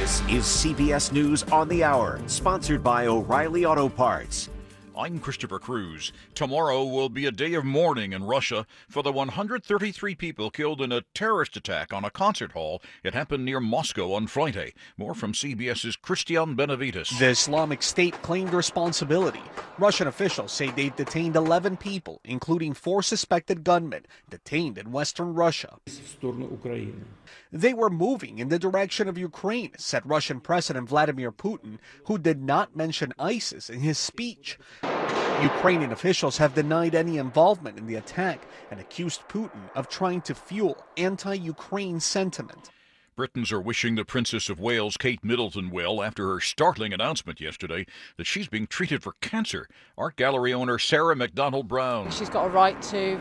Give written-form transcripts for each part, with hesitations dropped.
This is CBS News on the Hour, sponsored by O'Reilly Auto Parts. I'm Christopher Cruz. Tomorrow will be a day of mourning in Russia for the 133 people killed in a terrorist attack on a concert hall. It happened near Moscow on Friday. More from CBS's Christian Benavides. The Islamic State claimed responsibility. Russian officials say they've detained 11 people, including 4 suspected gunmen detained in western Russia. They were moving in the direction of Ukraine, said Russian President Vladimir Putin, who did not mention ISIS in his speech. Ukrainian officials have denied any involvement in the attack and accused Putin of trying to fuel anti-Ukraine sentiment. Britons are wishing the Princess of Wales, Kate Middleton, well after her startling announcement yesterday that she's being treated for cancer. Art gallery owner Sarah McDonald Brown. She's got a right to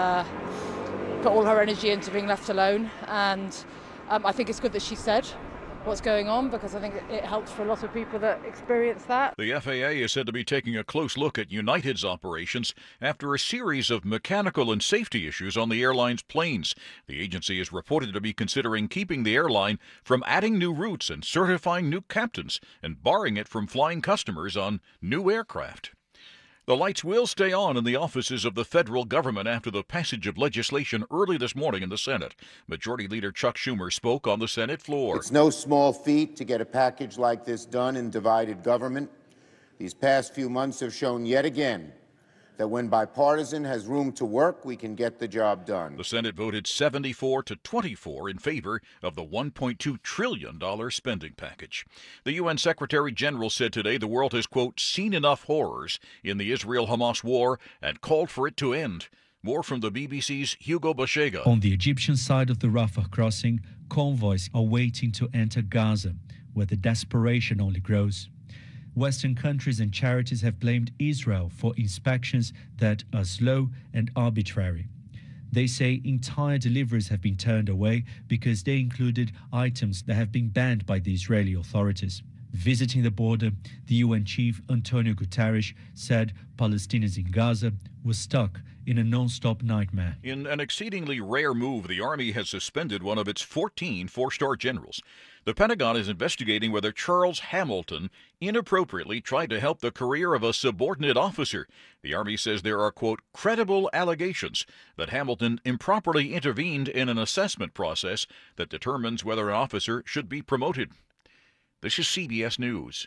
put all her energy into being left alone, and I think it's good that she said what's going on, because I think it helps for a lot of people that experience that. The FAA is said to be taking a close look at United's operations after a series of mechanical and safety issues on the airline's planes. The agency is reported to be considering keeping the airline from adding new routes and certifying new captains and barring it from flying customers on new aircraft. The lights will stay on in the offices of the federal government after the passage of legislation early this morning in the Senate. Majority Leader Chuck Schumer spoke on the Senate floor. It's no small feat to get a package like this done in divided government. These past few months have shown yet again that when bipartisan has room to work, we can get the job done. The Senate voted 74 to 24 in favor of the $1.2 trillion spending package. The UN Secretary General said today the world has, quote, seen enough horrors in the Israel-Hamas war and called for it to end. More from the BBC's Hugo Bashega. On the Egyptian side of the Rafah crossing, convoys are waiting to enter Gaza, where the desperation only grows. Western countries and charities have blamed Israel for inspections that are slow and arbitrary. They say entire deliveries have been turned away because they included items that have been banned by the Israeli authorities. Visiting the border, the UN chief Antonio Guterres said Palestinians in Gaza were stuck in a non-stop nightmare. In an exceedingly rare move, the Army has suspended one of its 14 four-star generals. The Pentagon is investigating whether Charles Hamilton inappropriately tried to help the career of a subordinate officer. The Army says there are, quote, credible allegations that Hamilton improperly intervened in an assessment process that determines whether an officer should be promoted. This is CBS News.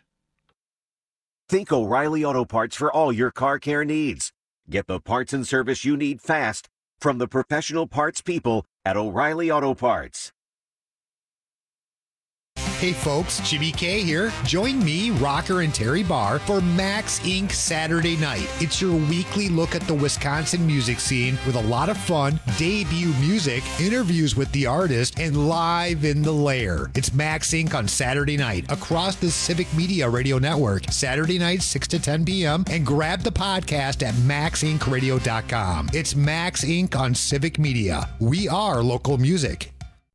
Think O'Reilly Auto Parts for all your car care needs. Get the parts and service you need fast from the professional parts people at O'Reilly Auto Parts. Hey folks, Jimmy K here. Join me, Rocker, and Terry Barr for Max Inc. Saturday Night. It's your weekly look at the Wisconsin music scene with a lot of fun, debut music, interviews with the artist, and live in the lair. It's Max Inc. on Saturday night across the Civic Media Radio Network, Saturday night 6 to 10 p.m. and grab the podcast at maxincradio.com. It's Max Inc. on Civic Media. We are local music.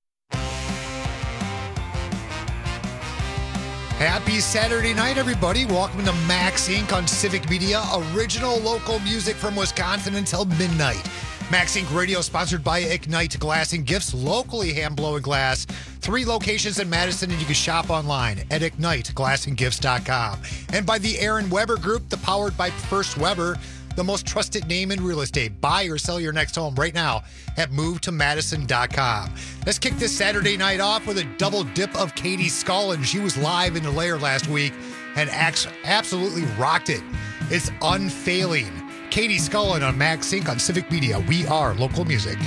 Happy Saturday night, everybody. Welcome to Max Inc. on Civic Media, original local music from Wisconsin until midnight. Max Inc. Radio sponsored by Ignite Glass and Gifts, locally hand-blowing glass. 3 locations in Madison, and you can shop online at IgniteGlassandGifts.com. And by the Aaron Weber Group, the powered by First Weber, the most trusted name in real estate. Buy or sell your next home right now at MoveToMadison.com. Let's kick this Saturday night off with a double dip of Katie Scullin. She was live in the lair last week and absolutely rocked it. It's Unfailing. Katie Scullin on Max Inc. on Civic Media. We are local music.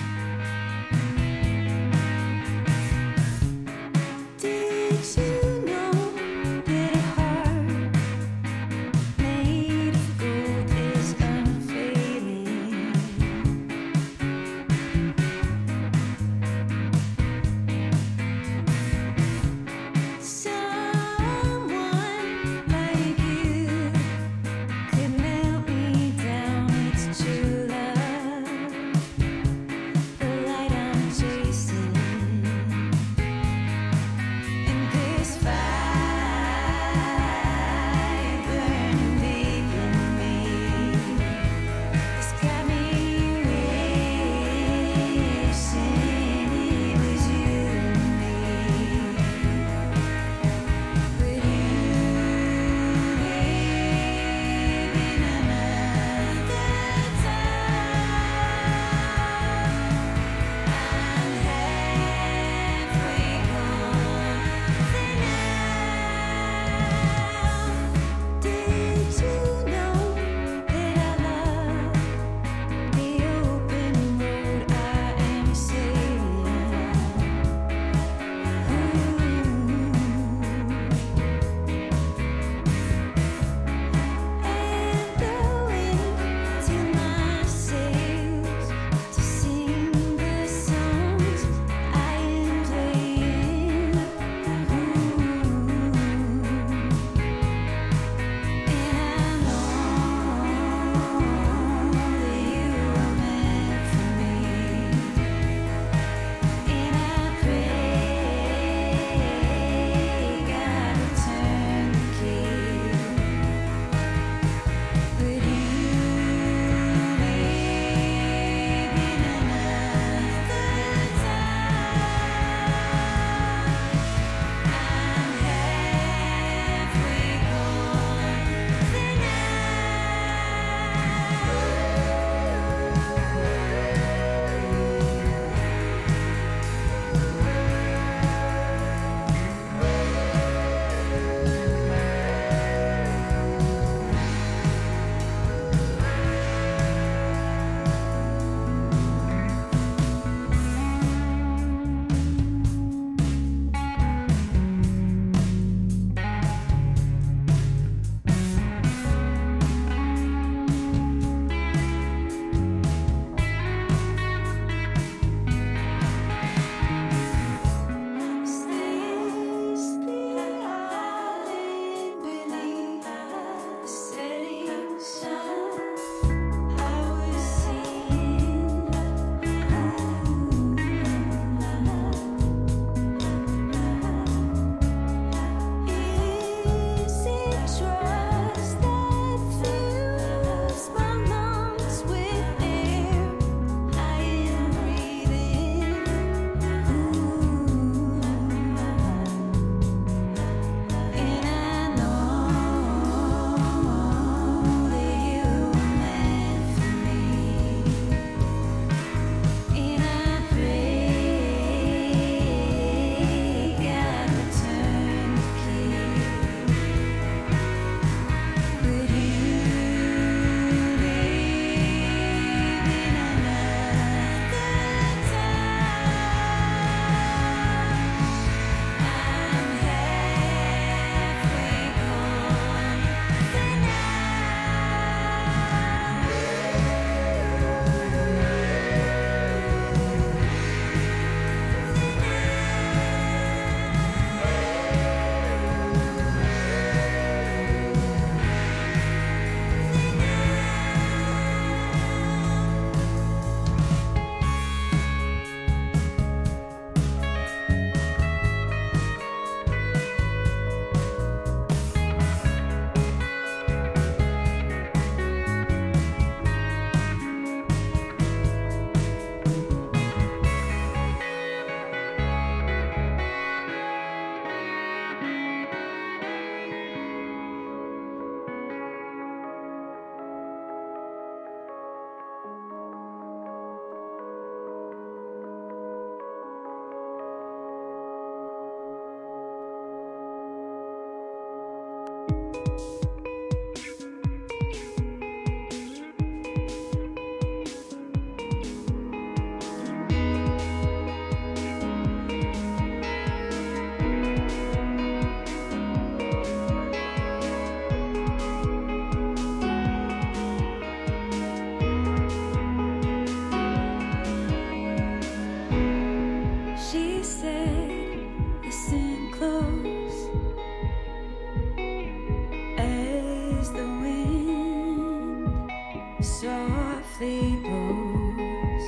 softly blows.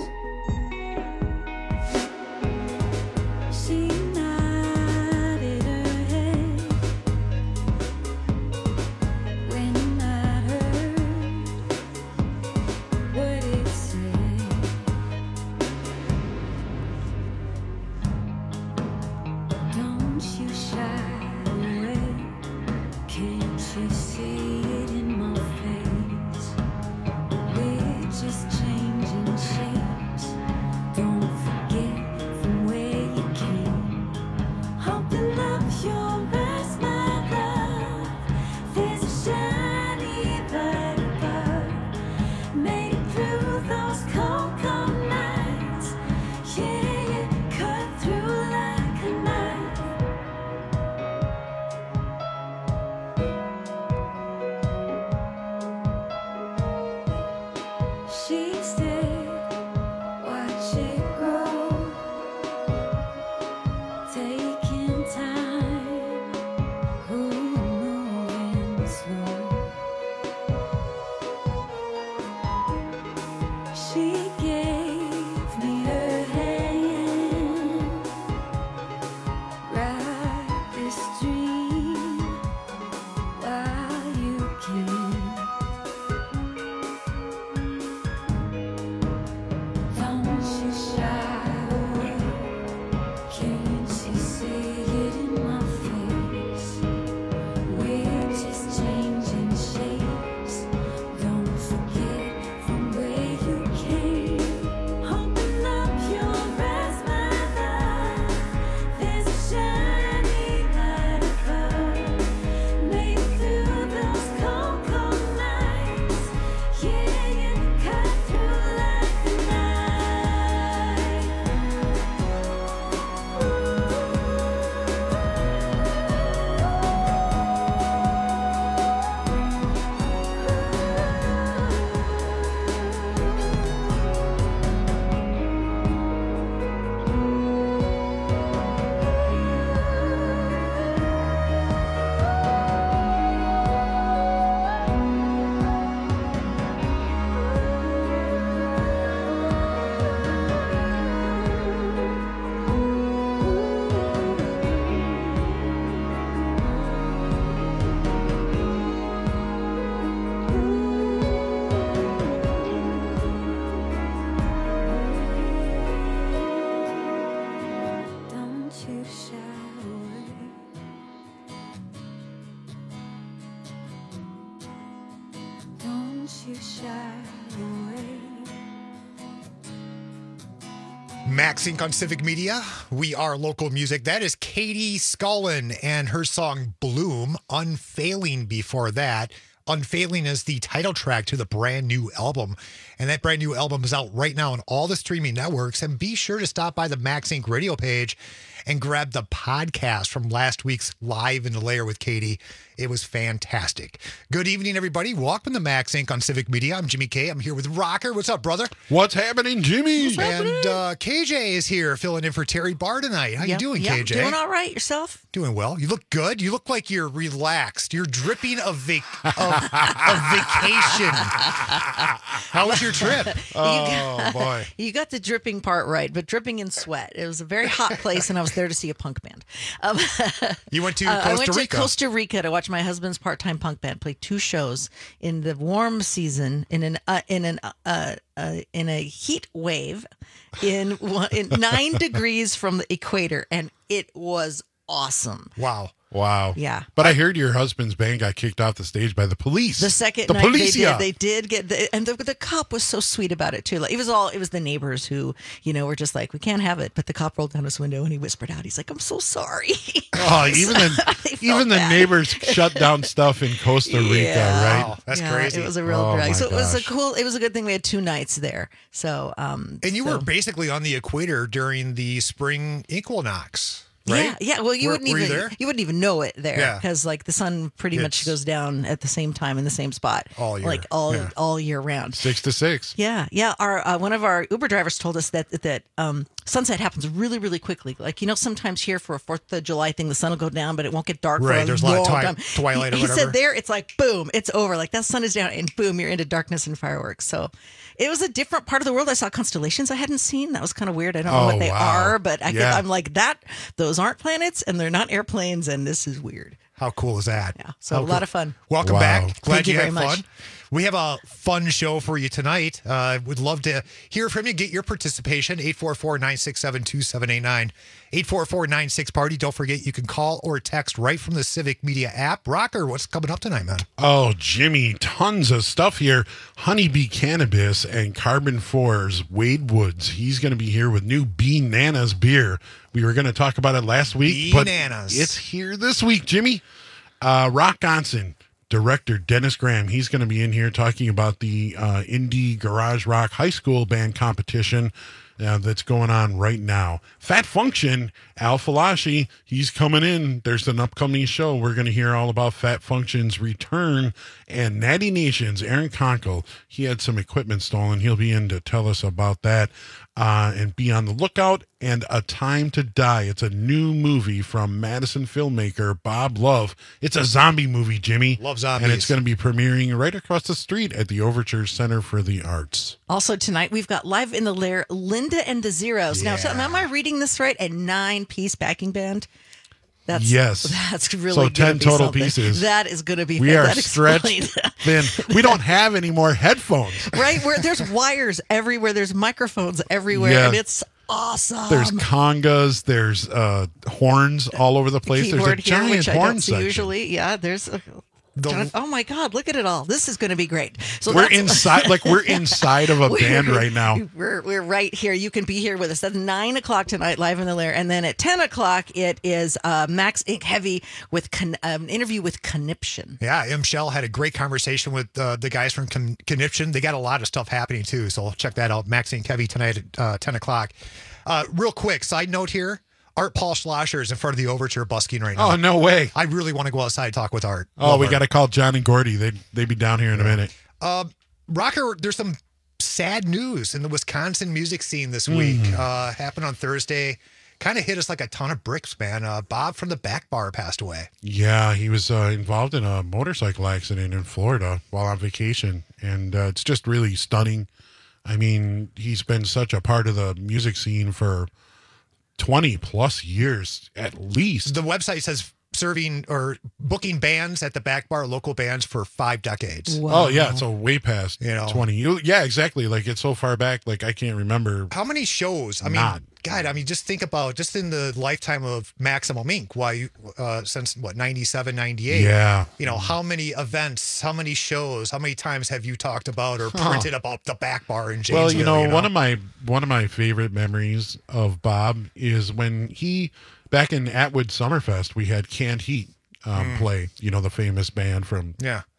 She nodded her head when I heard what it said. Don't you shy away, can't you see it in my face? We're just changing shapes. Don't forget from where you came. Open up your eyes, my love. There's a shiny light above. Made it through those cold, cold nights. Yeah, you cut through like a knife. She said, watch it grow, taking time, moving slow. She gave me her hand, ride this dream while you can. Don't you shy away, can't you see it in my face? We're just changing shapes. Don't forget from where you came. Open up your eyes, my love. There's a shiny light above. Made it through those cold, cold nights. Yeah, you cut through like a knife. Don't you shy away. Don't you shy away. Max Inc. on Civic Media. We are local music. That is Katie Scullin and her song Bloom. Unfailing before that. Unfailing is the title track to the brand new album. And that brand new album is out right now on all the streaming networks. And be sure to stop by the Max Inc. radio page and grab the podcast from last week's Live in the Lair with Katie. It was fantastic. Good evening, everybody. Welcome to Max Inc. on Civic Media. I'm Jimmy K. I'm here with Rocker. What's up, brother? What's happening, Jimmy? And KJ is here filling in for Terry Barr tonight. How you doing, KJ? Doing all right. Yourself? Doing well. You look good. You look like you're relaxed. You're dripping of vacation. How was your trip? Boy. You got the dripping part right, but dripping in sweat. It was a very hot place, and I was there to see a punk band. You went to Costa Rica. I went to Costa Rica to watch my husband's part-time punk band play 2 shows in the warm season in a heat wave in 9 degrees from the equator, and it was awesome. Wow. Yeah. But I heard your husband's band got kicked off the stage by the police. The second the night policia. they did get and the cop was so sweet about it too. Like it was the neighbors who, were just like, we can't have it. But the cop rolled down his window and he whispered out, he's like, I'm so sorry. Oh, even the neighbors shut down stuff in Costa Rica, right? Wow, that's crazy. It was a real drag. So it was gosh. it was a good thing we had 2 nights there. So and you were basically on the equator during the spring equinox. Right? Yeah. Well, you wouldn't even know it there because like the sun pretty much goes down at the same time in the same spot all year, like all year round. 6 to 6. Yeah. Our one of our Uber drivers told us that sunset happens really, really quickly. Like, sometimes here for a 4th of July thing, the sun will go down, but it won't get dark for a There's a long lot time. of twilight or He whatever. said there, it's like, boom, it's over. Like, that sun is down, and boom, you're into darkness and fireworks. So it was a different part of the world. I saw constellations I hadn't seen. That was kind of weird. I don't know what they are, but I'm like, those aren't planets, and they're not airplanes, and this is weird. How cool is that? Yeah, so a lot of fun. Welcome back. Glad Thank you you very had much. fun. We have a fun show for you tonight. Would love to hear from you. Get your participation. 844-967-2789. 844-96-PARTY. Don't forget, you can call or text right from the Civic Media app. Rocker, what's coming up tonight, man? Oh, Jimmy, tons of stuff here. Honeybee Cannabis and Carbon 4's Wade Woods. He's going to be here with new Bee-Nanas beer. We were going to talk about it last week, but Bee-Nanas. it's here this week, Jimmy. Rock Gonson, director Dennis Graham, he's going to be in here talking about the Indie Garage Rock High School Band competition that's going on right now. Fat Function, Al Falashi, he's coming in. There's an upcoming show. We're going to hear all about Fat Function's return. And Natty Nations, Aaron Conkle, he had some equipment stolen. He'll be in to tell us about that. And be on the lookout. And A Time to Die. It's a new movie from Madison filmmaker Bob Love. It's a zombie movie, Jimmy. Love zombies. And it's going to be premiering right across the street at the Overture Center for the Arts. Also tonight, we've got live in the lair, Linda and the Zeros. Now, am I reading this right? A 9-piece backing band? Yes. That's really so gonna 10 be total something. pieces. That is going to be We fun. are That stretched explains- thin. We don't have any more headphones. Right? Where there's wires everywhere, there's microphones everywhere, Yeah. and it's awesome. There's congas, there's horns all over the place. There's a Keyboard here, giant which I horn don't see section. usually. Yeah, there's. Oh my God! Look at it all. This is going to be great. So We're that's- inside, like we're inside of a band right now. We're right here. You can be here with us at 9 o'clock tonight, live in the lair, and then at 10 o'clock it is Max Inc. Heavy with an interview with Conniption. Yeah, M. Shell had a great conversation with the guys from Conniption. They got a lot of stuff happening too, so check that out. Max and Kevy tonight at 10 o'clock. Real quick, side note here. Art Paul Schlosser is in front of the Overture busking right now. Oh, no way. I really want to go outside and talk with Art. Oh, Love we Art. got to call John and Gordy. They'd be down here in a minute. Rocker, there's some sad news in the Wisconsin music scene this week. Happened on Thursday. Kind of hit us like a ton of bricks, man. Bob from the Back Bar passed away. Yeah, he was involved in a motorcycle accident in Florida while on vacation. And it's just really stunning. I mean, he's been such a part of the music scene for 20 plus years at least. The website says serving or booking bands at the Back Bar, local bands for 5 decades. Wow. Oh, yeah. So way past 20. Yeah, exactly. Like it's so far back, like I can't remember. How many shows? I mean, God, I mean, just think about just in the lifetime of Maximum Inc. Why, since what, 97, 98? Yeah. You know, how many events, how many shows, how many times have you talked about or printed about the Back Bar in Janesville? Well, you know, one of my favorite memories of Bob is when he, back in Atwood Summerfest, we had Canned Heat play. You know, the famous band from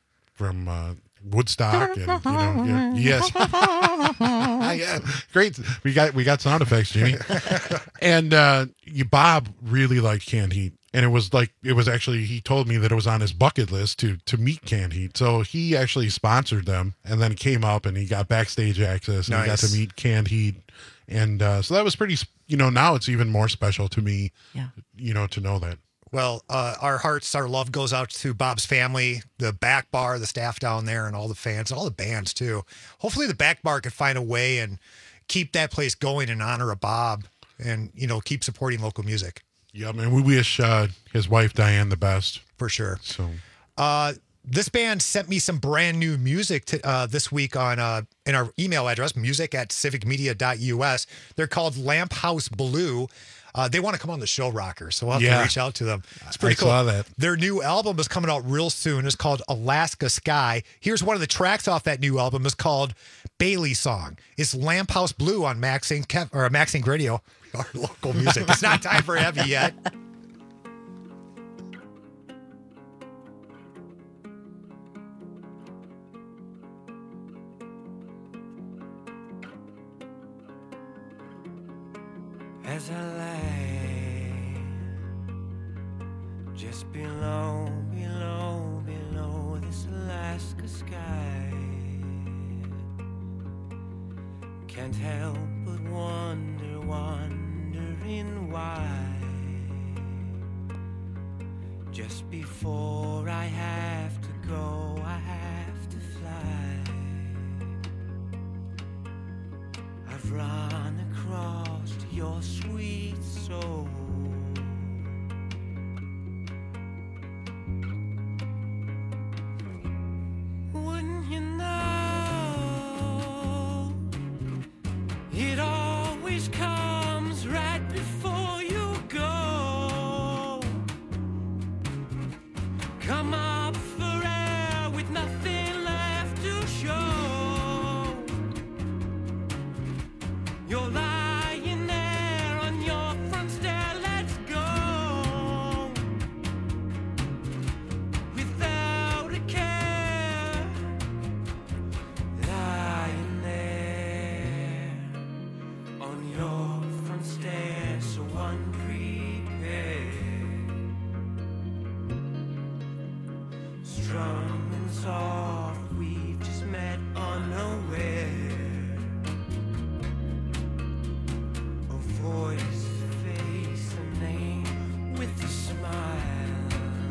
Woodstock, and yes, yeah, great. We got sound effects, Jimmy, and Bob really liked Canned Heat. And it was actually, he told me that it was on his bucket list to meet Canned Heat. So he actually sponsored them and then came up and he got backstage access and he got to meet Canned Heat. And so that was pretty, now it's even more special to me, to know that. Well, our hearts, our love goes out to Bob's family, the Back Bar, the staff down there, and all the fans, and all the bands too. Hopefully the Back Bar can find a way and keep that place going in honor of Bob and, keep supporting local music. Yeah, man, we wish his wife Diane the best. For sure. So, this band sent me some brand new music this week on in our email address, music@civicmedia.us. They're called Lamp House Blue. They want to come on the show, Rocker, so we'll have to reach out to them. It's pretty cool. I saw that. Their new album is coming out real soon. It's called Alaska Sky. Here's one of the tracks off that new album. It's called Bailey Song. It's Lamp House Blue on Max Inc. Radio, our local music. It's not time for heavy yet. As I lay just below this Alaska sky, can't help but wonder wondering why. Just before I have to go, I have to fly. I've run across your sweet soul. Wouldn't you know, it always comes right before you go. Come up for air with nothing left to show. You're lying there on your front stair, let's go. Without a care, lying there on your front stair, so unprepared. Strumming soft, we've just met unaware. A voice, a face, a name with a smile.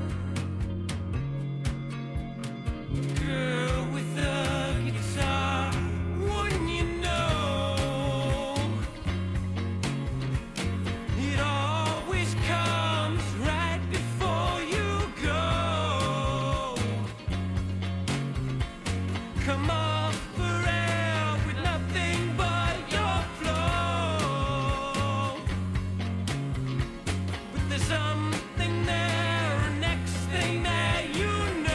Girl with a guitar, wouldn't you know? It always comes right before you go. Come up for air with nothing but your flow. But there's something there, a next thing that you know.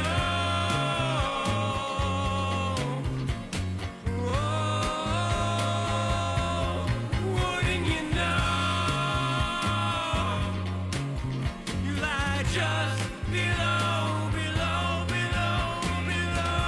Oh, wouldn't you know? You lie just below, below, below, below.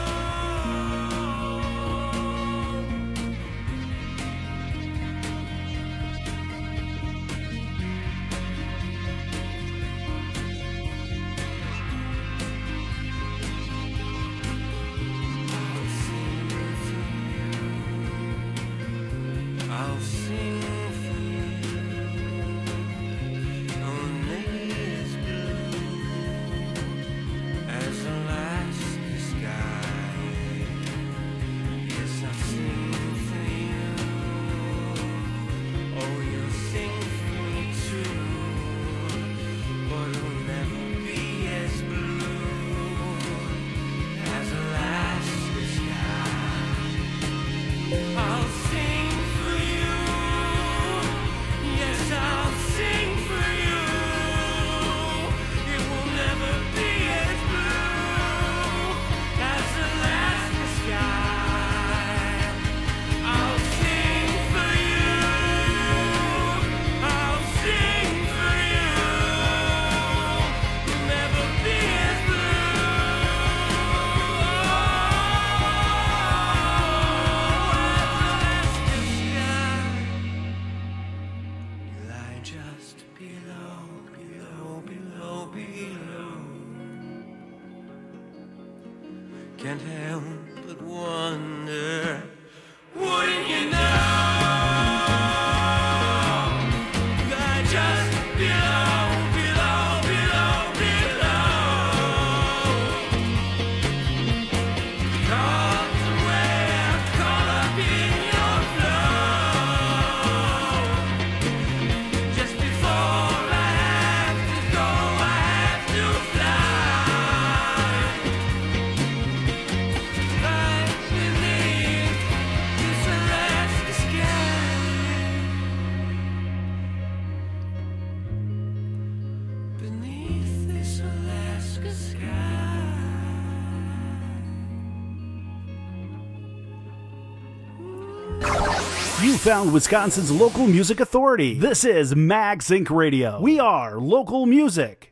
I'll sing for you. Your name is blue as Alaska sky. Yes, I'll sing for you. Oh, you'll sing for me too. But it'll never be as blue as Alaska sky. I'll sing for you. Yes, I'll sing for you. It will never be as blue as Alaska sky. I'll sing for you. I'll sing for you. It'll never be as you lie just below, below, below, below. Can't help but wonder, wouldn't you know? You lie just below, below, below, below. Caught somewhere, caught up in your flow. Just before I have to go, I have to fly. Right beneath this Alaska sky. Beneath this Alaska sky. You found Wisconsin's local music authority. This is Mag Sync Radio. We are local music.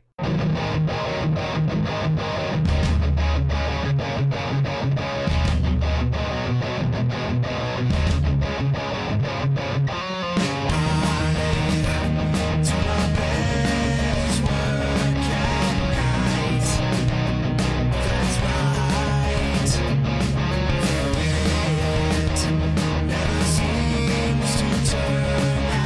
Never seems to turn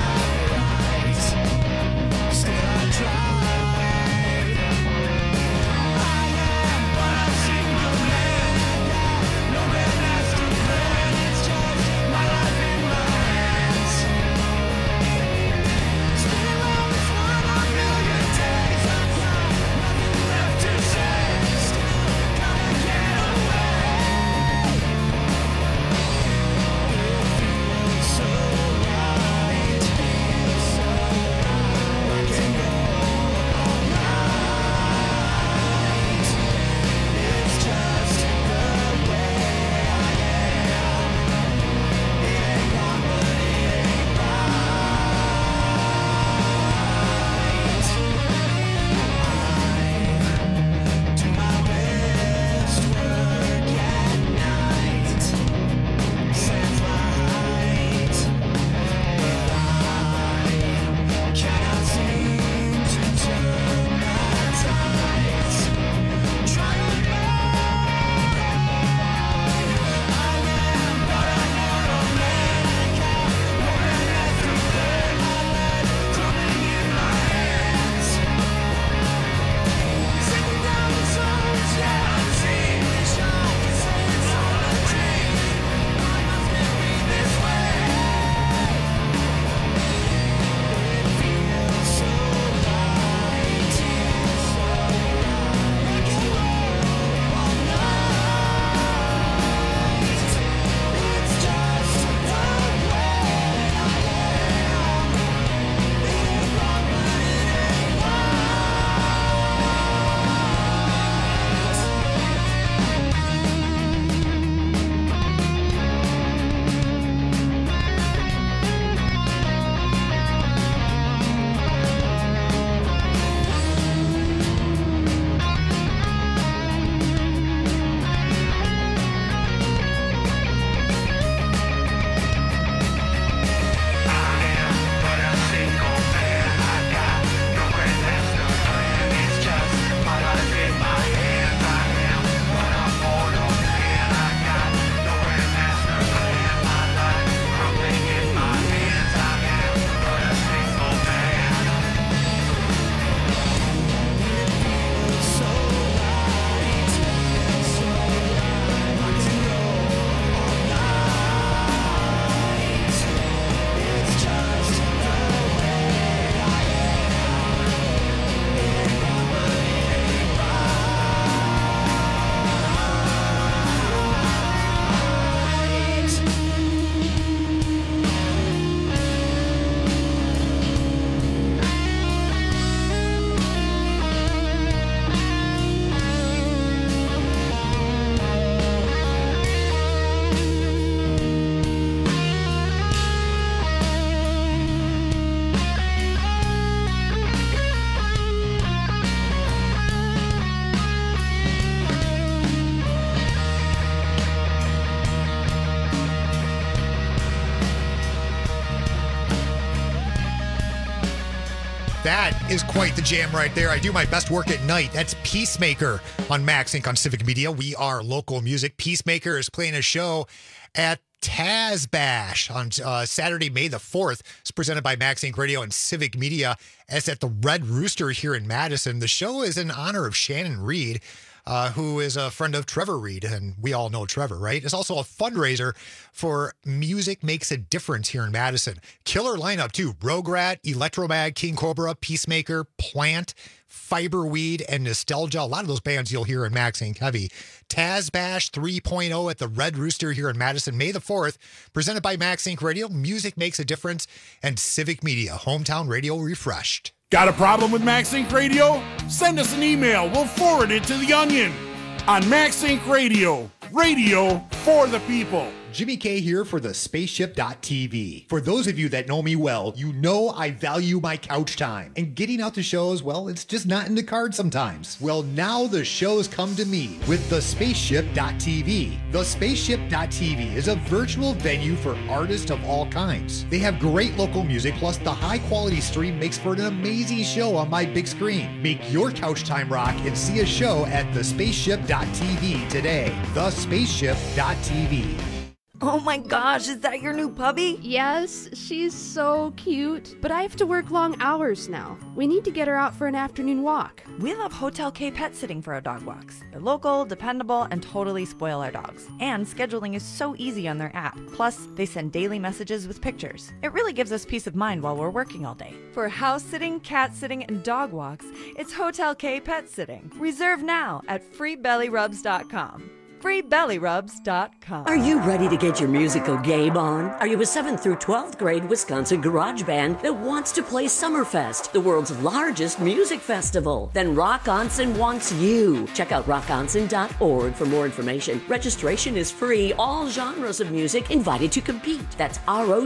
That is quite the jam right there. I do my best work at night. That's Peacemaker on Max Inc. on Civic Media. We are local music. Peacemaker is playing a show at Taz Bash on Saturday, May the 4th. It's presented by Max Inc. Radio and Civic Media. It's at the Red Rooster here in Madison. The show is in honor of Shannon Reed, who is a friend of Trevor Reed, and we all know Trevor, right? It's also a fundraiser for Music Makes a Difference here in Madison. Killer lineup, too. Rograt, Electromag, King Cobra, Peacemaker, Plant, Fiberweed, and Nostalgia. A lot of those bands you'll hear in Max Inc. Heavy. Taz Bash 3.0 at the Red Rooster here in Madison, May the 4th. Presented by Max Inc. Radio, Music Makes a Difference, and Civic Media, hometown radio refreshed. Got a problem with Max Inc. Radio? Send us an email. We'll forward it to The Onion. On Max Inc. Radio, radio for the people. Jimmy K here for the Spaceship.tv. For those of you that know me well, you know I value my couch time. And getting out to shows, well, it's just not in the cards sometimes. Well, now the shows come to me with the Spaceship.tv. The Spaceship.tv is a virtual venue for artists of all kinds. They have great local music, plus the high quality stream makes for an amazing show on my big screen. Make your couch time rock and see a show at the Spaceship.tv today. The Spaceship.tv. Oh my gosh, is that your new puppy? Yes, she's so cute. But I have to work long hours now. We need to get her out for an afternoon walk. We love Hotel K Pet Sitting for our dog walks. They're local, dependable, and totally spoil our dogs. And scheduling is so easy on their app. Plus, they send daily messages with pictures. It really gives us peace of mind while we're working all day. For house sitting, cat sitting, and dog walks, it's Hotel K Pet Sitting. Reserve now at freebellyrubs.com. freebellyrubs.com. Are you ready to get your musical game on? Are you a 7th through 12th grade Wisconsin garage band that wants to play Summerfest, the world's largest music festival? Then Rockonson wants you. Check out rockonson.org for more information. Registration is free. All genres of music invited to compete. That's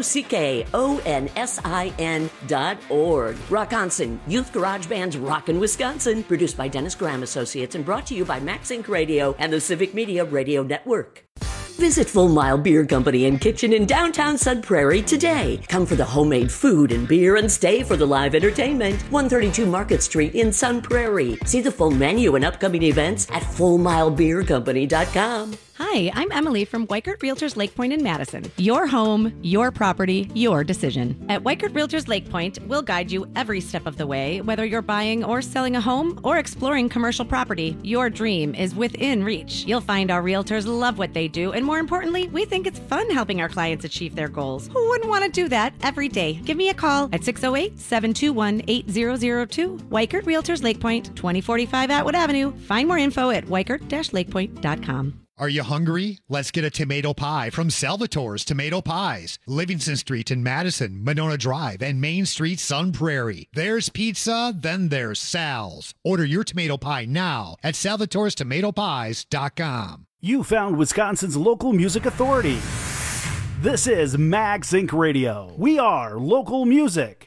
ROCKONSIN.org. Rockonson, Youth Garage Band's Rockin' Wisconsin. Produced by Dennis Graham Associates and brought to you by Max Inc. Radio and the Civic Media Radio Network. Visit Full Mile Beer Company and Kitchen in downtown Sun Prairie today. Come for the homemade food and beer and stay for the live entertainment. 132 Market Street in Sun Prairie. See the full menu and upcoming events at fullmilebeercompany.com. Hi, I'm Emily from Weichert Realtors Lake Point in Madison. Your home, your property, your decision. At Weichert Realtors Lake Point, we'll guide you every step of the way, whether you're buying or selling a home or exploring commercial property. Your dream is within reach. You'll find our realtors love what they do, and more importantly, we think it's fun helping our clients achieve their goals. Who wouldn't want to do that every day? Give me a call at 608-721-8002. Weichert Realtors Lake Point, 2045 Atwood Avenue. Find more info at weichert-lakepoint.com. Are you hungry? Let's get a tomato pie from Salvatore's Tomato Pies. Livingston Street in Madison, Monona Drive, and Main Street, Sun Prairie. There's pizza, then there's Sal's. Order your tomato pie now at salvatorestomatopies.com. You found Wisconsin's local music authority. This is Max Inc. Radio. We are local music.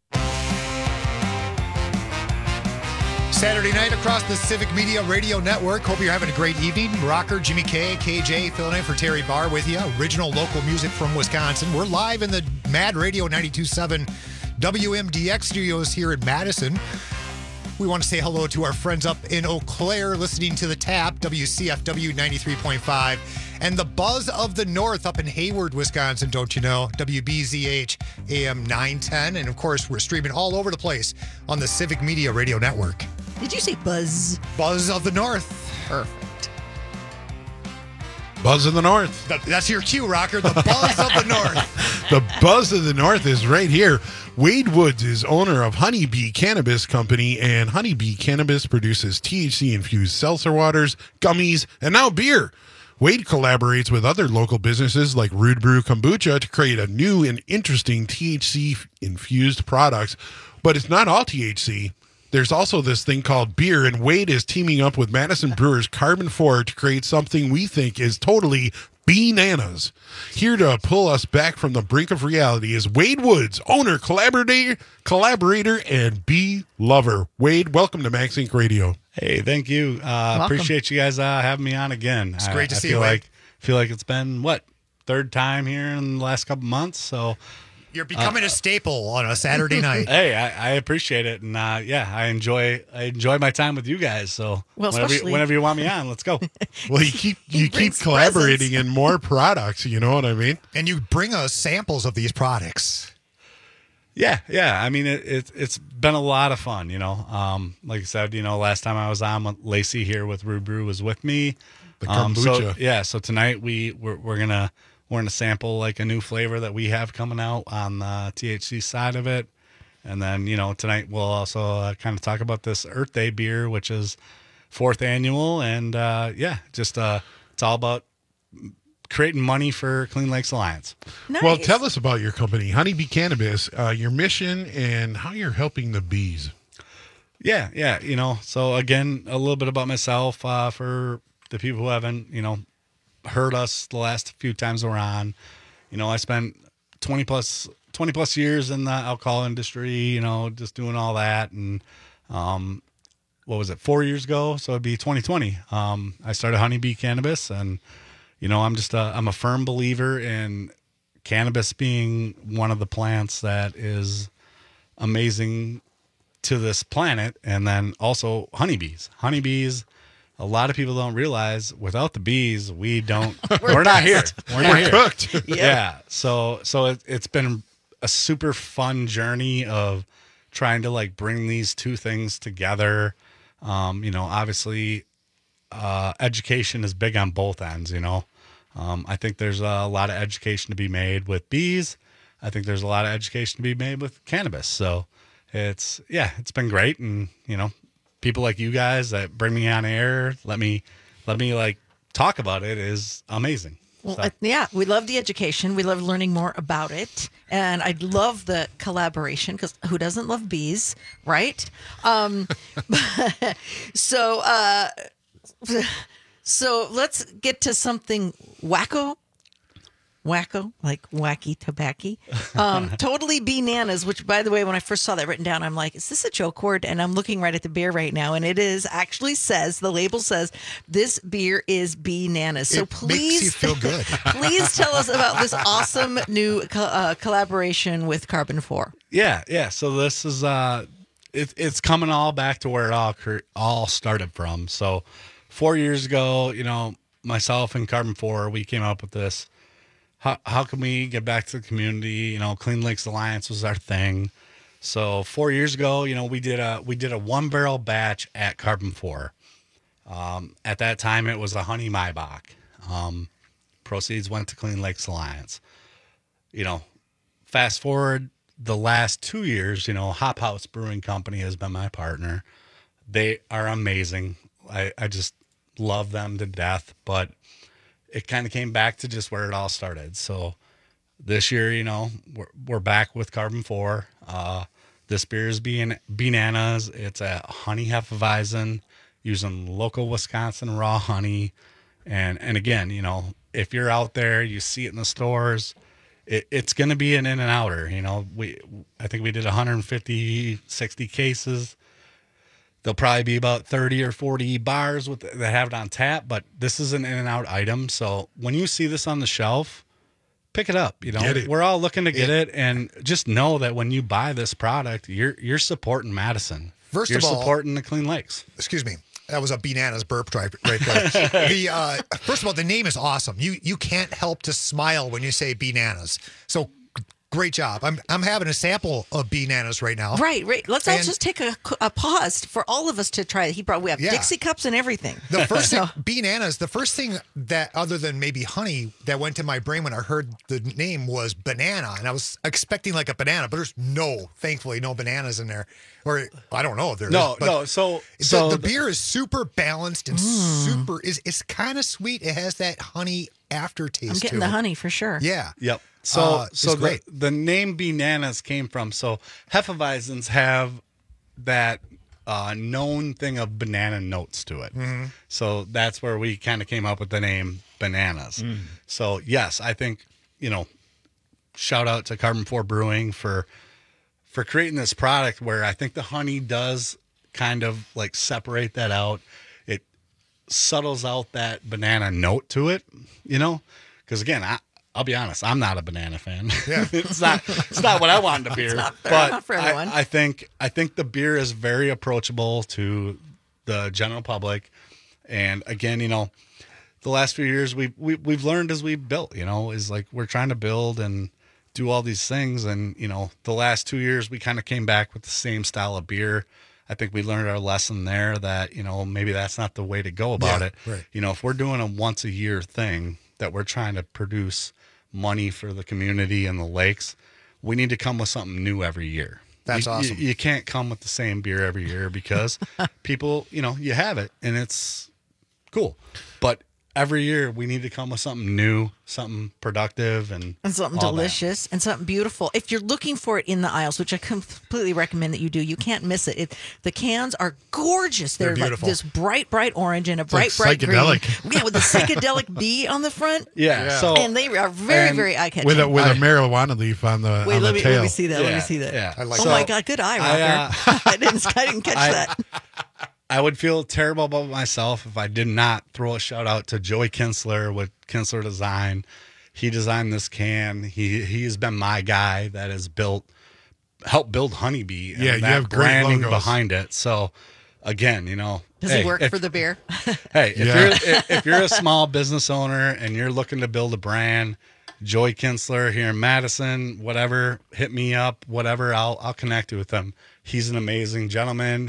Saturday night across the Civic Media Radio Network. Hope you're having a great evening. Rocker, Jimmy K, KJ, filling in for Terry Barr with you. Original local music from Wisconsin. We're live in the Mad Radio 92.7 WMDX studios here in Madison. We want to say hello to our friends up in Eau Claire listening to the Tap, WCFW 93.5, and the Buzz of the North up in Hayward, Wisconsin, don't you know? WBZH AM 910. And of course, we're streaming all over the place on the Civic Media Radio Network. Did you say Buzz? Buzz of the North. Perfect. Buzz of the North. That's your cue, Rocker. The Buzz of the North. The Buzz of the North is right here. Wade Woods is owner of Honeybee Cannabis Company, and Honeybee Cannabis produces THC-infused seltzer waters, gummies, and now beer. Wade collaborates with other local businesses like Rude Brew Kombucha to create a new and interesting THC-infused products. But it's not all THC. There's also this thing called beer, and Wade is teaming up with Madison Brewers Carbon 4 to create something we think is totally bananas. Here to pull us back from the brink of reality is Wade Woods, owner, collaborator, and bee lover. Wade, welcome to Max Inc. Radio. Hey, thank you. Appreciate you guys having me on again. It's great to see you, Wade. Feel like it's been, third time here in the last couple months, so You're becoming a staple on a Saturday night. Hey, I appreciate it, and I enjoy my time with you guys. So whenever you want me on, let's go. Well, you keep collaborating in more products. You know what I mean? And you bring us samples of these products. Yeah. I mean, it's been a lot of fun. Like I said, last time I was on, Lacey here with Rude Brew was with me. The kombucha. So tonight we're gonna sample like a new flavor that we have coming out on the THC side of it, and then tonight we'll also kind of talk about this Earth Day beer, which is 4th annual, and it's all about creating money for Clean Lakes Alliance. Nice. Well, tell us about your company, Honeybee Cannabis, your mission, and how you're helping the bees. Yeah. So again, a little bit about myself for the people who haven't, heard us the last few times we're on. I spent 20 plus years in the alcohol industry, just doing all that. And what was it, 4 years ago? So it'd be 2020. I started Honeybee Cannabis, and I'm a firm believer in cannabis being one of the plants that is amazing to this planet, and then also honeybees. A lot of people don't realize without the bees, we're not here. We're not here. Cooked. Yeah. So it's been a super fun journey of trying to like bring these two things together. Obviously, education is big on both ends. I think there's a lot of education to be made with bees. I think there's a lot of education to be made with cannabis. So it's been great. And, people like you guys that bring me on air, let me like talk about it is amazing. Well, we love the education. We love learning more about it. And I love the collaboration, because who doesn't love bees, right? So let's get to something wacko, like wacky tobacco. Totally bananas, which, by the way, when I first saw that written down, I'm like, is this a joke word? And I'm looking right at the beer right now, and it is actually the label says this beer is bananas. So please, makes you feel good. Please tell us about this awesome new collaboration with Carbon 4. Yeah. So this is it's coming all back to where it all started from. So 4 years ago, myself and Carbon 4, we came up with this. How can we get back to the community? Clean Lakes Alliance was our thing. So 4 years ago, we did a 1-barrel batch at Carbon 4. At that time, it was a honey Maibach. Proceeds went to Clean Lakes Alliance. Fast forward the last 2 years, Hop House Brewing Company has been my partner. They are amazing. I just love them to death, but it kind of came back to just where it all started. So this year, we're back with Carbon 4. This beer is bananas. It's a honey Hefeweizen using local Wisconsin raw honey. And again, if you're out there, you see it in the stores, it's going to be an in-and-outer. I think we did 150, 60 cases. There'll probably be about 30 or 40 bars that have it on tap, but this is an in-and-out item. So when you see this on the shelf, pick it up. Get it. We're all looking to get it, and just know that when you buy this product, you're supporting Madison. First you're of all, supporting the Clean Lakes. Excuse me. That was a bananas burp right there. First of all, the name is awesome. You can't help to smile when you say bananas. So great job. I'm having a sample of bananas right now. Right. Let's all just take a pause for all of us to try it. We have Dixie cups and everything. The first thing, bananas, the first thing that, other than maybe honey, that went to my brain when I heard the name was banana. And I was expecting like a banana, but there's thankfully no bananas in there. Or I don't know if there is. No. So the beer is super balanced and it's kind of sweet. It has that honey aftertaste. I'm getting the honey for sure. Yeah. Yep. So great. The name bananas came from, so Hefeweizens have that known thing of banana notes to it. Mm-hmm. So that's where we kind of came up with the name bananas. So yes, I think, shout out to Carbon 4 Brewing for creating this product where I think the honey does kind of like separate that out. It subtles out that banana note to it, because again, I'll be honest, I'm not a banana fan. Yeah. it's not what I want in a beer. not but for everyone. I think the beer is very approachable to the general public. And again, the last few years we've learned as we've built, is like we're trying to build and do all these things. And, the last 2 years we kind of came back with the same style of beer. I think we learned our lesson there that, maybe that's not the way to go about it. Right. If we're doing a once a year thing that we're trying to produce money for the community and the lakes, we need to come with something new every year. That's awesome. You can't come with the same beer every year because people, you have it and it's cool. But every year we need to come with something new, something productive, and something all delicious and something beautiful. If you're looking for it in the aisles, which I completely recommend that you do, you can't miss it. The cans are gorgeous. They're like beautiful. this bright grorange and a bright like green. psychedelic. Yeah, with the psychedelic bee on the front. Yeah. So And they are very eye catching. with a marijuana leaf on the Wait, on let the tail. me see that. Let me see that. Yeah. I like Oh that. my God, good eye, Rocker. I didn't catch that. I would feel terrible about myself if I did not throw a shout out to Joey Kinsler with Kinsler Design. He designed this can. He has been my guy that has helped build Honeybee. And Yeah, you that have great branding logos. behind it. So again, Does hey, he work if- for the beer? Hey, Yeah. if you're a small business owner and you're looking to build a brand, Joey Kinsler here in Madison, whatever, hit me up, whatever, I'll connect you with him. He's an amazing gentleman.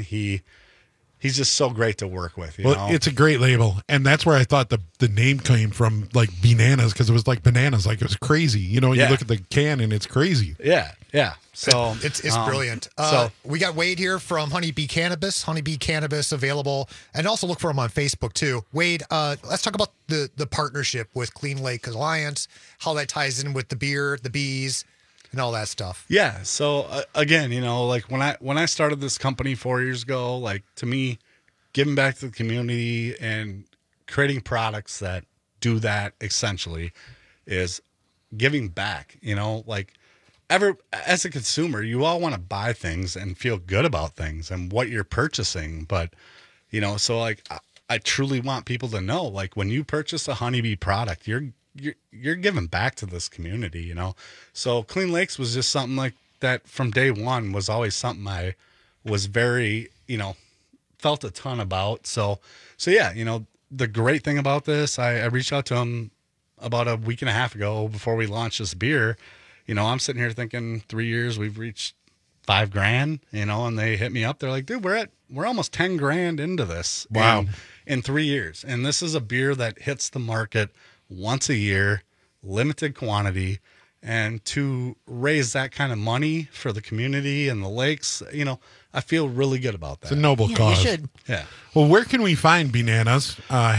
He's just so great to work with. You know? It's a great label, and that's where I thought the name came from, like bananas, because it was like bananas, like it was crazy. You Yeah. look at the can and it's crazy. Yeah. So It's brilliant. So We got Wade here from Honeybee Cannabis. Honeybee Cannabis available, and also look for him on Facebook too. Wade, let's talk about the partnership with Clean Lake Alliance, how that ties in with the beer, the bees, and all that stuff. yeah. So again, like when I started this company 4 years ago, like to me, giving back to the community and creating products that do that essentially is giving back. Like as a consumer, you all want to buy things and feel good about things and what you're purchasing. But, so like I truly want people to know, like when you purchase a Honeybee product, you're giving back to this community, So Clean Lakes was just something like that from day one was always something I was very, felt a ton about. So yeah, the great thing about this, I reached out to him about a week and a half ago before we launched this beer. I'm sitting here thinking 3 years, we've reached $5,000, and they hit me up. They're like, dude, we're almost 10 grand into this. Wow. In 3 years. And this is a beer that hits the market once a year, limited quantity. And to raise that kind of money for the community and the lakes, I feel really good about that. It's a noble cause. You should. Yeah. Well, where can we find Bananas,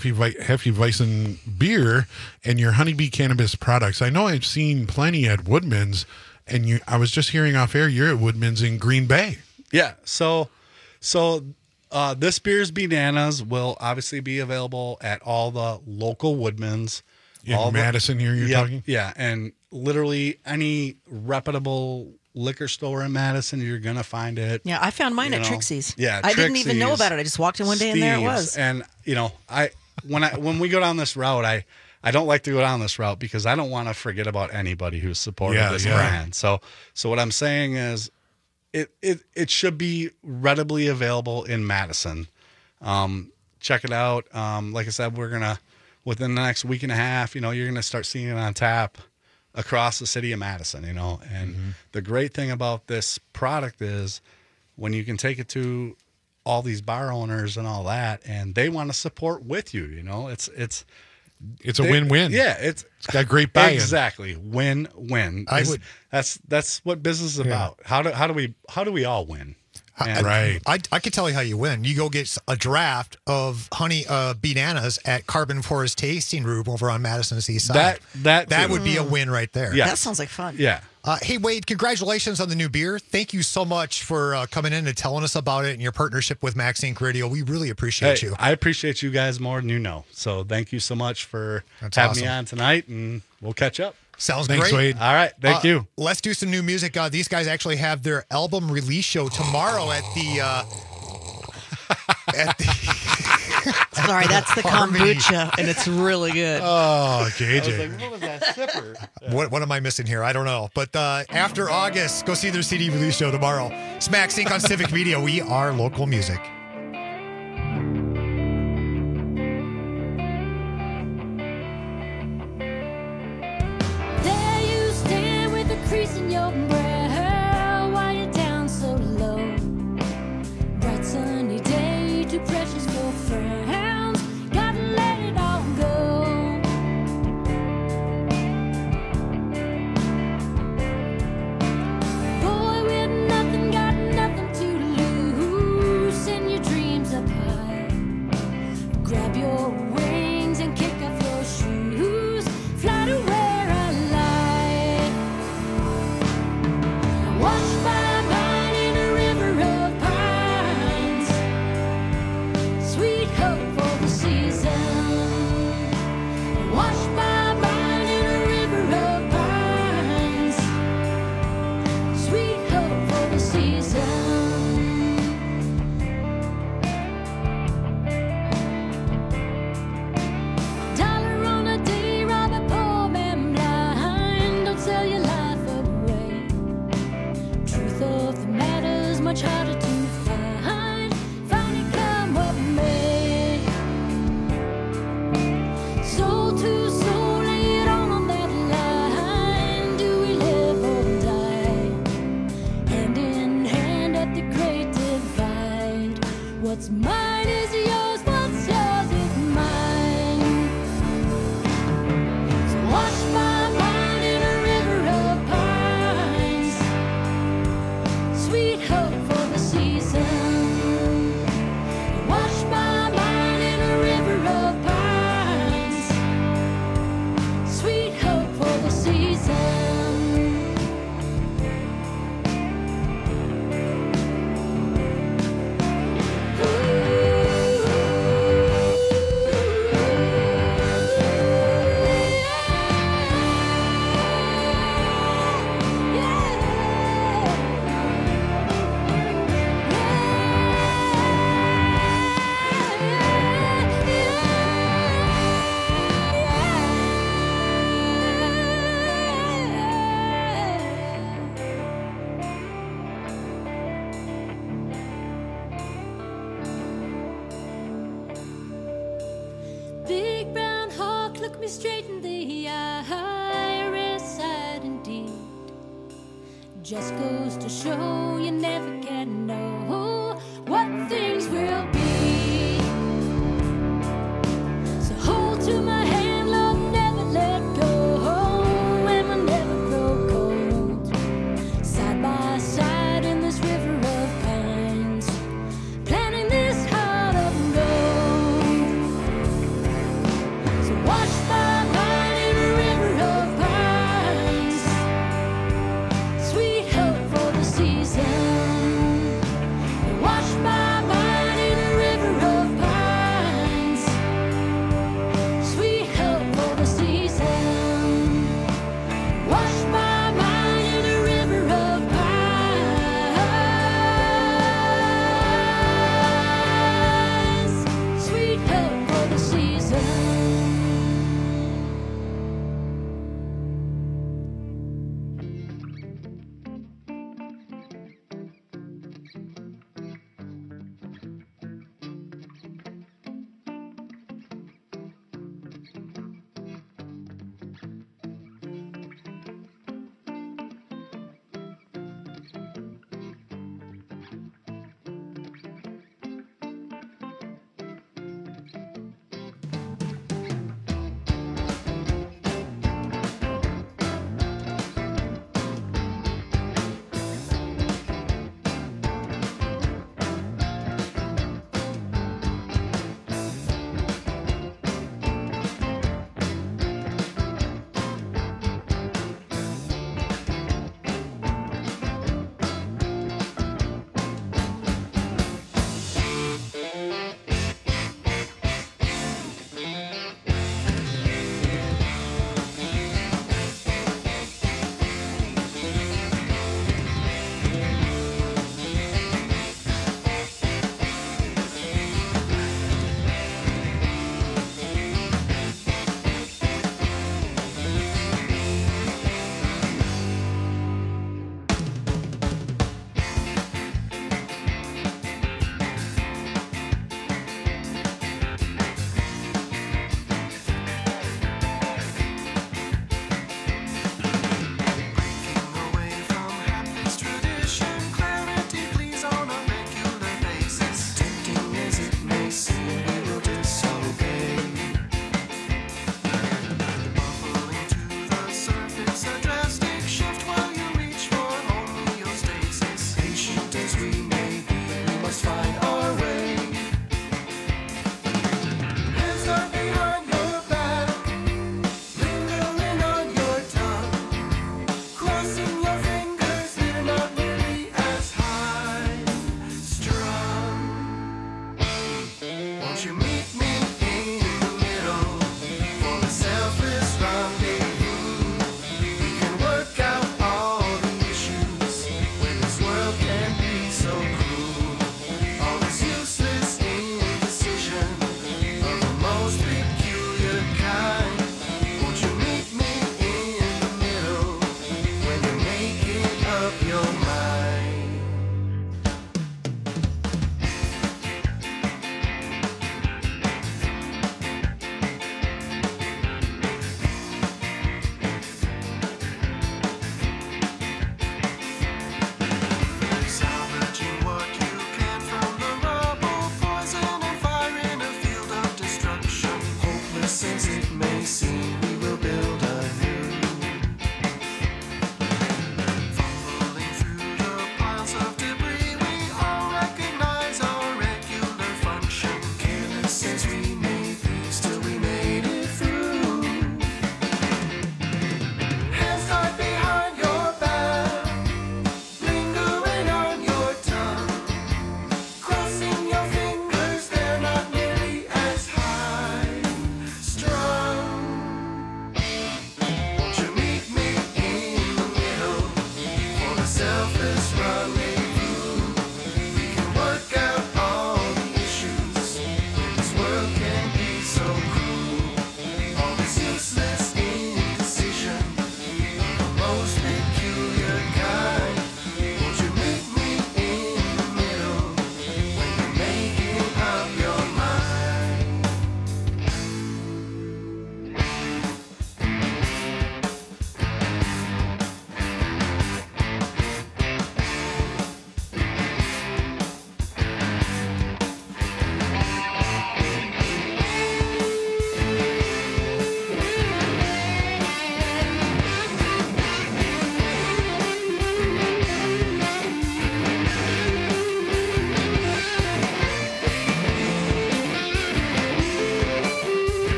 Hefeweizen beer, and your Honeybee Cannabis products? I know I've seen plenty at Woodman's, and I was just hearing off air you're at Woodman's in Green Bay. Yeah. So this beer's Bananas will obviously be available at all the local Woodmans. In Madison here you're talking? Yeah. And literally any reputable liquor store in Madison, you're going to find it. Yeah, I found mine at Trixie's. Yeah. I didn't even know Trixie's, about it. I just walked in one day and there it was. Steve's. And, when we go down this route, I don't like to go down this route because I don't want to forget about anybody who's supported this brand. So what I'm saying is it should be readily available in Madison. Check it out. Like I said, we're going to, within the next week and a half, you're going to start seeing it on tap across the city of Madison, and the great thing about this product is when you can take it to all these bar owners and all that, and they want to support with you, it's a win-win. Yeah. It's got great buy-in. Exactly. Win-win. That's what business is about. How do we all win? Right. I can tell you how you win. You go get a draft of Bananas at Carbon Forest Tasting Room over on Madison's East Side. That would be a win right there. Yes. That sounds like fun. Yeah. Hey, Wade, congratulations on the new beer. Thank you so much for coming in and telling us about it and your partnership with Max Inc. Radio. We really appreciate you. I appreciate you guys more than you know. So thank you so much for having me on tonight, and we'll catch up. Sounds Thanks, great. Wade. All right. Thank you. Let's do some new music. These guys actually have their album release show tomorrow at the Sorry, that's the Harmony. kombucha, and it's really good. Oh, JJ. I was like, what was that sipper? What am I missing here? I don't know. But after August, go see their CD release show tomorrow. Smack Sync on Civic Media. We are local music. There you stand with a crease in your brow. Why you down so low? Bright sunny day, too precious for frowns. Gotta let it all go. Boy with nothing, got nothing to lose. Send your dreams up high. Grab your wings and kick off your shoes. Fly to where I lie. Wash my mind in a river of pines. Sweet hope for the season. Wash my mind in a river of pines. Sweet hope for the season. Dollar on a day, rob a poor man blind. Don't sell your life away. Truth of the matter's much harder to find. Find it come what may. Soul to soul, lay it all on that line. Do we live or die? Hand in hand at the great divide. What's mine is yours, what's yours is mine. So wash my mind in a river of pines. Sweet hope for the season. Wash my mind in a river of pines. Sweet hope for the season. Big brown hawk, look me straight in the eye. Rare sight indeed. Just goes to show you never can know what things will be. So hold to my hand, love, never let go. And we'll never grow cold. Side by side in this river of pines. Planting this heart of gold. So wash my mind in a river of pines. Sweet hope for the season.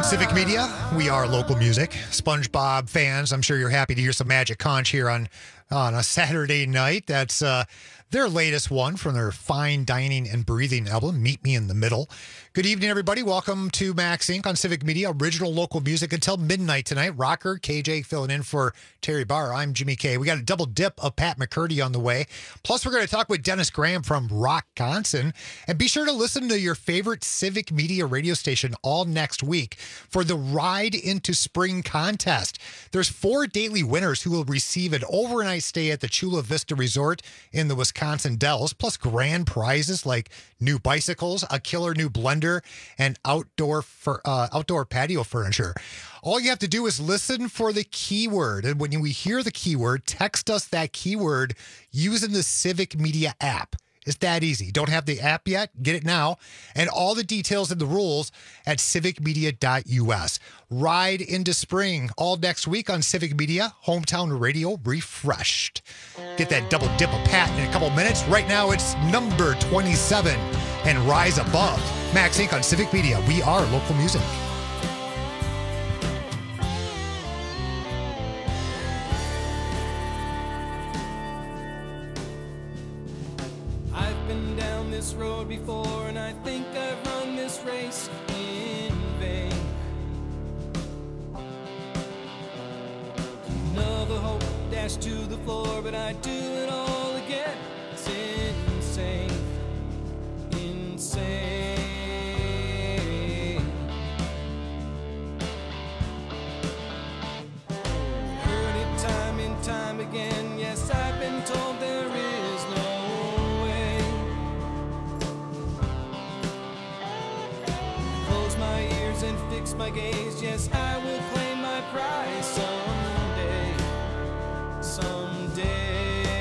Civic Media, we are local music. SpongeBob fans, I'm sure you're happy to hear some Magic Conch here on a Saturday night. That's their latest one from their Fine Dining and Breathing album, Meet Me in the Middle. Good evening, everybody. Welcome to Max Inc. on Civic Media, original local music until midnight tonight. Rocker, KJ filling in for Terry Barr. I'm Jimmy K. We got a double dip of Pat McCurdy on the way. Plus, we're going to talk with Dennis Graham from Rockconsin. And be sure to listen to your favorite Civic Media radio station all next week for the Ride into Spring contest. There's 4 daily winners who will receive an overnight stay at the Chula Vista Resort in the Wisconsin Dells, plus grand prizes like new bicycles, a killer new blender, and outdoor patio furniture. All you have to do is listen for the keyword. And when we hear the keyword, text us that keyword using the Civic Media app. It's that easy. Don't have the app yet? Get it now. And all the details and the rules at civicmedia.us. Ride into Spring all next week on Civic Media, Hometown Radio Refreshed. Get that double dip of Pat in a couple minutes. Right now it's number 27 and Rise Above. Max Inc. on Civic Media. We are local music. I've been down this road before, and I think I've run this race in vain. Another hope dashed to the floor, but I do it all again. It's insane, insane. Heard it time and time again. Yes, I've been told there is no way. Close my ears and fix my gaze. Yes, I will claim my prize someday, someday.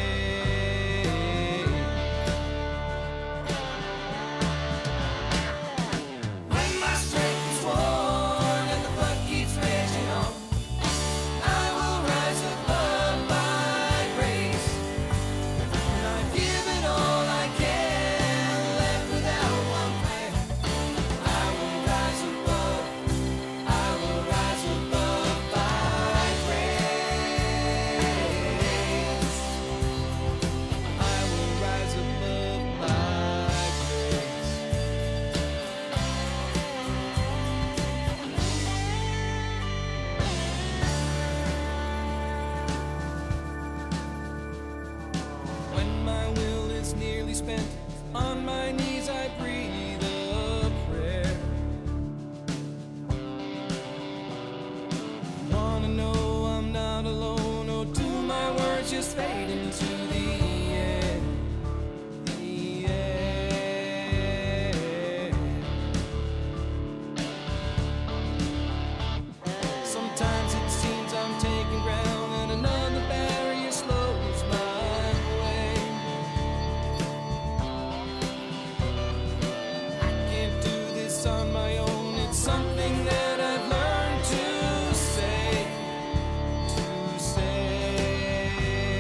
When my strength is worn and the blood keeps raging on, I will rise above my grace. And I've given all I can, left without one plan. I will rise above, I will rise above by grace. I will rise above by grace. When my will is nearly spent, on my knees I breathe a prayer. Wanna know I'm not alone, or do my words just fade into the air? The air. Sometimes it seems I'm taking ground, and another barrier slows my way. I can't do this on my own. It's something that I've learned to say, to say.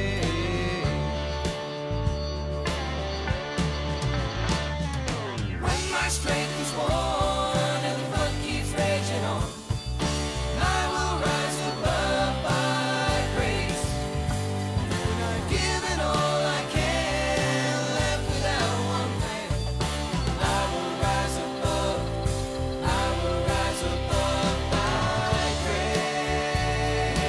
When my strength is worn and the blood keeps raging on, I will rise above by grace. When I've given all I can, left without one plan, I will rise above, I will rise above by grace.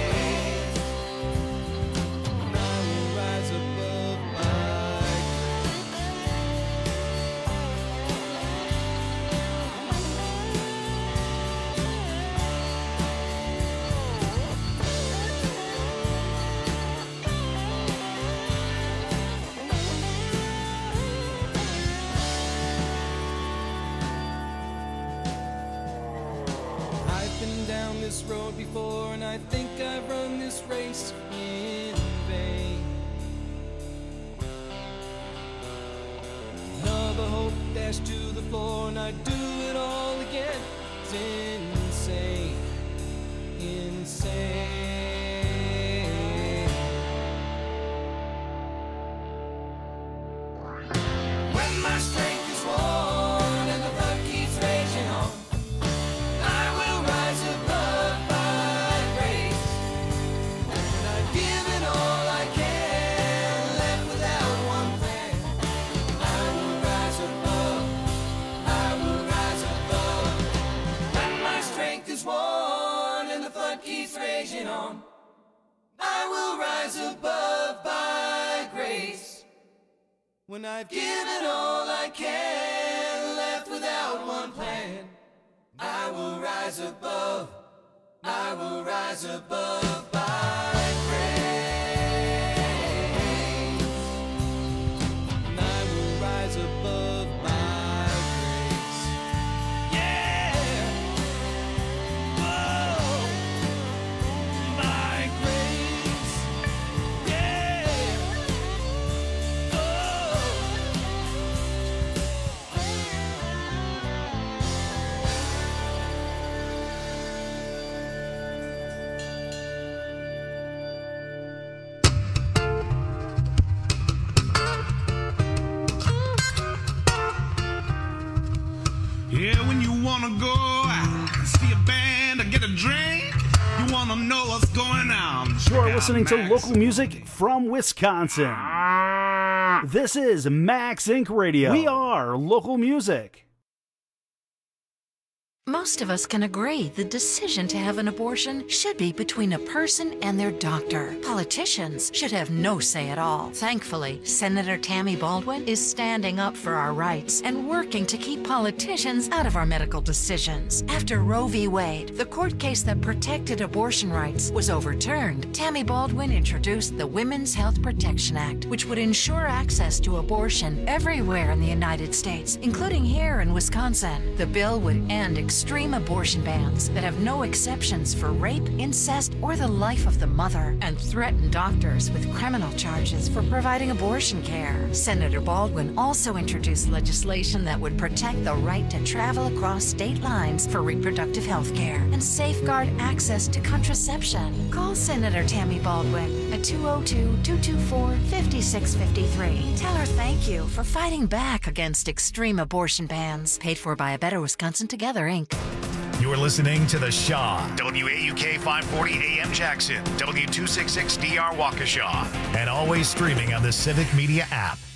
And I will rise above by I've been down this road before, and I think I've run this race in vain. Another hope dashed to the floor, and I do it all again. It's insane, insane. When my strength is worn and the blood keeps raging on, I will keeps raging on, I will rise above by grace. When I've given all I can, left without one plan, I will rise above, I will rise above by grace. And I will rise above by grace. Yeah! Whoa! By grace. Yeah! Yeah, when you wanna go out, see a band or get a drink, you wanna know what's going on. You're listening to local music from Wisconsin. This is Max Inc. Radio. We are local music. Most of us can agree the decision to have an abortion should be between a person and their doctor. Politicians should have no say at all. Thankfully, Senator Tammy Baldwin is standing up for our rights and working to keep politicians out of our medical decisions. After Roe v. Wade, the court case that protected abortion rights, was overturned, Tammy Baldwin introduced the Women's Health Protection Act, which would ensure access to abortion everywhere in the United States, including here in Wisconsin. The bill would end extreme abortion bans that have no exceptions for rape, incest, or the life of the mother, and threaten doctors with criminal charges for providing abortion care. Senator Baldwin also introduced legislation that would protect the right to travel across state lines for reproductive health care and safeguard access to contraception. Call Senator Tammy Baldwin at 202-224-5653. Tell her thank you for fighting back against extreme abortion bans. Paid for by A Better Wisconsin Together, Inc. You're listening to The Shaw, WAUK 540 AM Jackson, W266DR Waukesha, and always streaming on the Civic Media app.